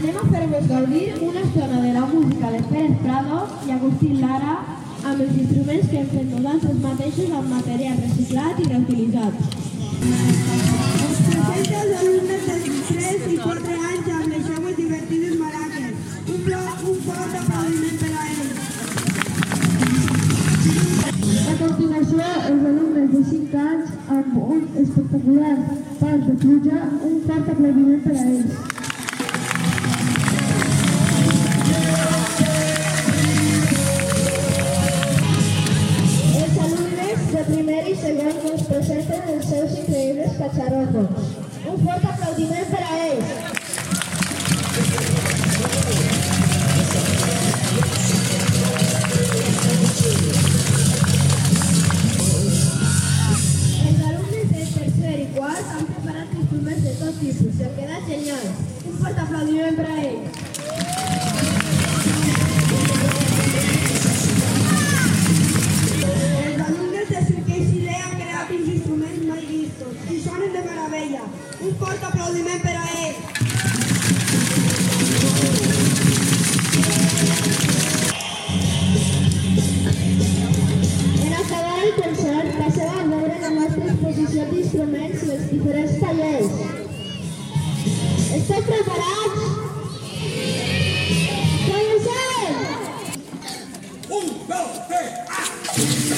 anem a fer-vos gaudir una estona de la música de Pérez Prado i Agustín Lara amb els instruments que hem fet nosaltres mateixos amb material reciclat i reutilitzat. Els presenta els alumnes de 3 i 4 anys amb les seues divertides maraques. Un fort aplaudiment per a ells. A continuació, els alumnes de 5 anys amb un espectacular pas de pluja, un fort aplaudiment per a ells. Els alumnes de primer i segon ens presenten els seus increïbles catxarrojos. Un fort aplaudiment per a ells. Els alumnes de tercer i quart han preparat instruments de tot tipus i han quedat genials. Un fort aplaudiment per a ells. Els alumnes de cinquè i sisè han creat uns instruments mai vistos i sonen de meravella. Un fort aplaudiment per a ells. En acabar el concert, passeu a veure la nostra exposició d'instruments i els diferents tallers. Esteu preparats? Comencem! 1, 2, 3,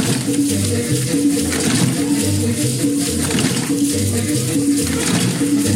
Thank you.